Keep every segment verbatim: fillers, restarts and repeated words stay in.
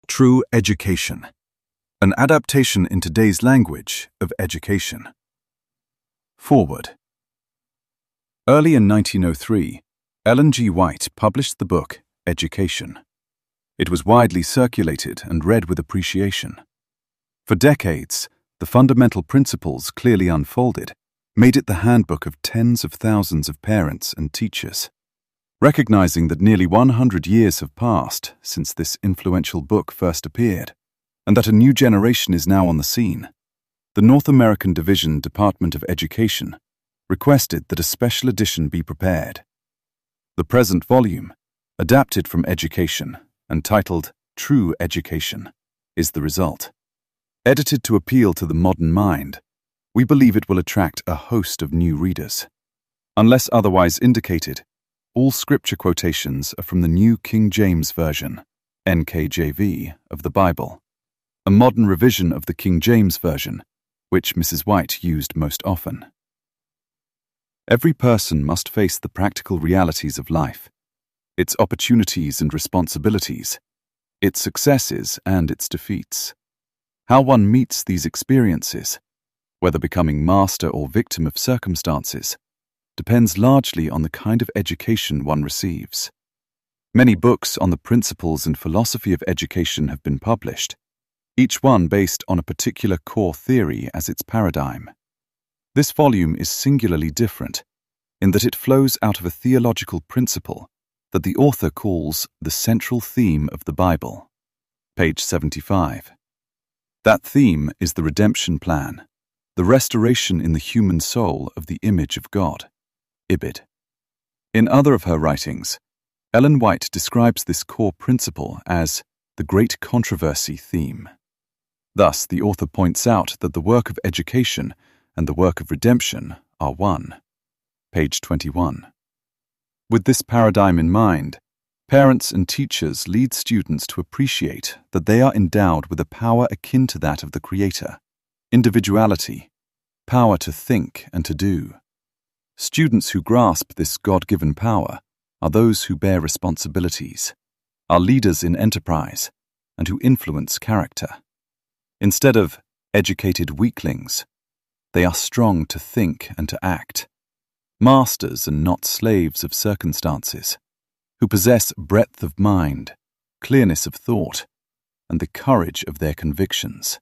True Education, an adaptation in today's language of education. Foreword. Early in nineteen oh three, Ellen G. White published the book Education. It was widely circulated and read with appreciation. For decades, the fundamental principles clearly unfolded made it the handbook of tens of thousands of parents and teachers. Recognizing that nearly one hundred years have passed since this influential book first appeared, and that a new generation is now on the scene, the North American Division Department of Education requested that a special edition be prepared. The present volume, adapted from Education and titled True Education, is the result. Edited to appeal to the modern mind, we believe it will attract a host of new readers. Unless otherwise indicated, all scripture quotations are from the New King James Version, N K J V, of the Bible, a modern revision of the King James Version, which Missus White used most often. Every person must face the practical realities of life, its opportunities and responsibilities, its successes and its defeats. How one meets these experiences, whether becoming master or victim of circumstances, depends largely on the kind of education one receives. Many books on the principles and philosophy of education have been published, each one based on a particular core theory as its paradigm. This volume is singularly different in that it flows out of a theological principle that the author calls the central theme of the Bible. Page seventy-five. That theme is the redemption plan, the restoration in the human soul of the image of God. Ibid. In other of her writings, Ellen White describes this core principle as the great controversy theme. Thus, the author points out that the work of education and the work of redemption are one. Page twenty-one. With this paradigm in mind, parents and teachers lead students to appreciate that they are endowed with a power akin to that of the Creator, individuality, power to think and to do. Students who grasp this God-given power are those who bear responsibilities, are leaders in enterprise, and who influence character. Instead of educated weaklings, they are strong to think and to act, masters and not slaves of circumstances, who possess breadth of mind, clearness of thought, and the courage of their convictions.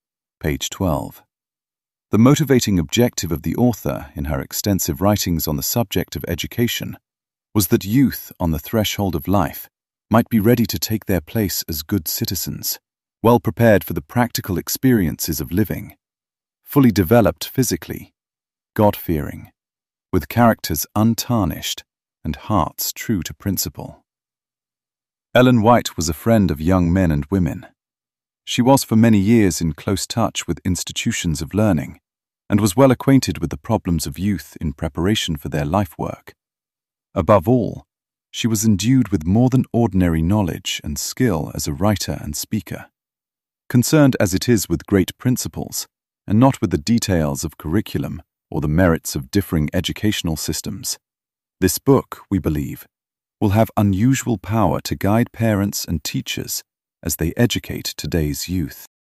Page twelve. The motivating objective of the author in her extensive writings on the subject of education was that youth on the threshold of life might be ready to take their place as good citizens, well prepared for the practical experiences of living, fully developed physically, God-fearing, with characters untarnished and hearts true to principle. Ellen White was a friend of young men and women. She was for many years in close touch with institutions of learning and was well acquainted with the problems of youth in preparation for their life work. Above all, she was endued with more than ordinary knowledge and skill as a writer and speaker. Concerned as it is with great principles, and not with the details of curriculum or the merits of differing educational systems, this book, we believe, will have unusual power to guide parents and teachers as they educate today's youth.